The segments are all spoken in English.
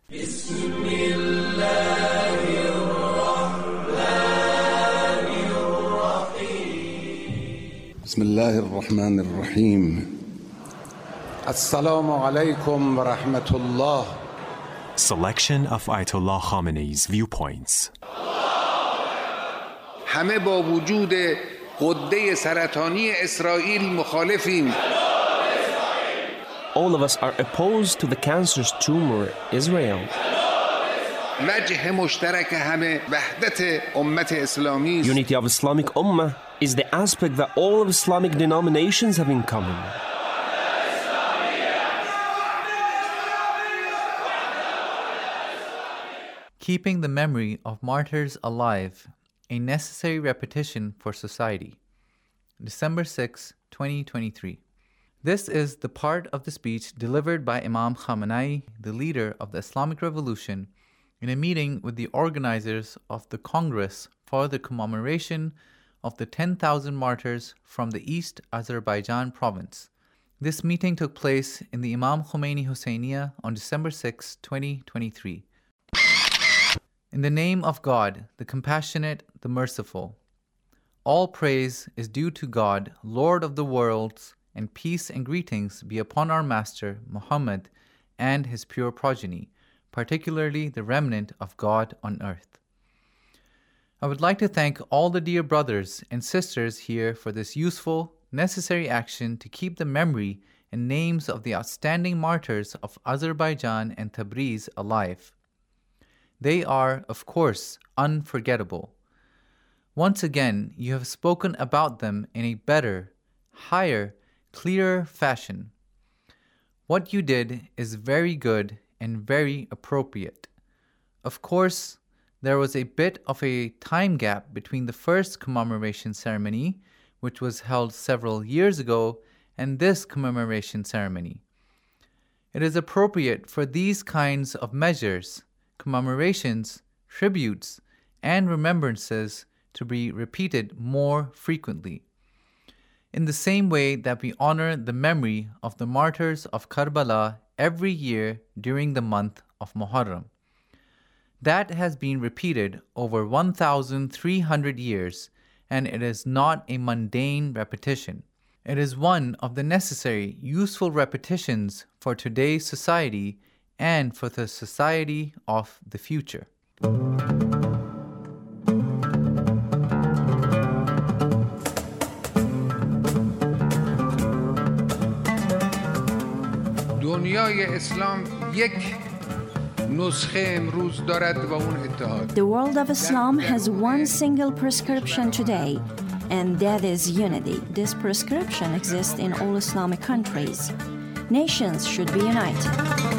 بسم الله الرحمن الرحیم. السلام علیکم و رحمت الله. Selection of Ayatollah Khamenei's viewpoints. همه با وجود غده سرطانی اسرائیل مخالفیم. All of us are opposed to the cancerous tumor, Israel. وجه مشترک همه وحدت امت اسلامی است. Unity of Islamic Ummah is the aspect that all of Islamic denominations have in common. Keeping the memory of martyrs alive, a necessary repetition for society. December 6, 2023. This is the part of the speech delivered by Imam Khamenei, the leader of the Islamic Revolution, in a meeting with the organizers of the Congress for the commemoration of the 10,000 martyrs from the East Azerbaijan province. This meeting took place in the Imam Khomeini Husseiniya on December 6, 2023. In the name of God, the Compassionate, the Merciful. All praise is due to God, Lord of the worlds, and peace and greetings be upon our Master, Muhammad, and his pure progeny, particularly the remnant of God on earth. I would like to thank all the dear brothers and sisters here for this useful, necessary action to keep the memory and names of the outstanding martyrs of Azerbaijan and Tabriz alive. They are, of course, unforgettable. Once again, you have spoken about them in a better, higher, clearer fashion. What you did is very good and very appropriate. Of course, there was a bit of a time gap between the first commemoration ceremony, which was held several years ago, and this commemoration ceremony. It is appropriate for these kinds of measures, commemorations, tributes, and remembrances to be repeated more frequently. In the same way that we honor the memory of the martyrs of Karbala every year during the month of Muharram. That has been repeated over 1,300 years, and it is not a mundane repetition. It is one of the necessary, useful repetitions for today's society and for the society of the future. دنیای اسلام یک نسخه امروز دارد و اون اتحاد. The world of Islam has one single prescription today, and that is unity. This prescription exists in all Islamic countries. Nations should be united.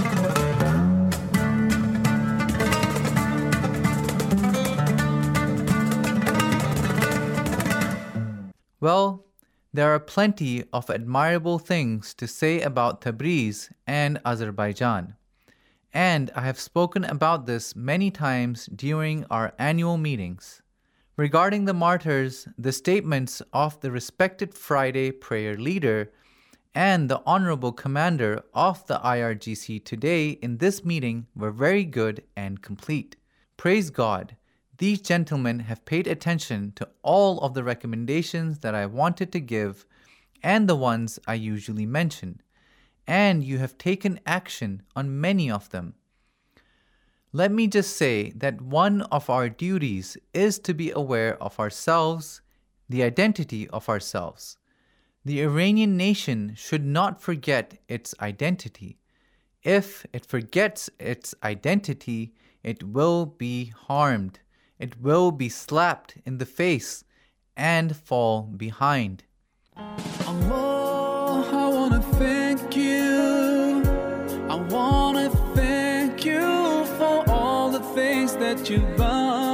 Well, there are plenty of admirable things to say about Tabriz and Azerbaijan, and I have spoken about this many times during our annual meetings. Regarding the martyrs, the statements of the respected Friday prayer leader and the honorable commander of the IRGC today in this meeting were very good and complete. Praise God. These gentlemen have paid attention to all of the recommendations that I wanted to give and the ones I usually mention, and you have taken action on many of them. Let me just say that one of our duties is to be aware of ourselves, the identity of ourselves. The Iranian nation should not forget its identity. If it forgets its identity, it will be harmed. It will be slapped in the face and fall behind. Allah, I want to thank you. I want to thank you for all the things that you've done.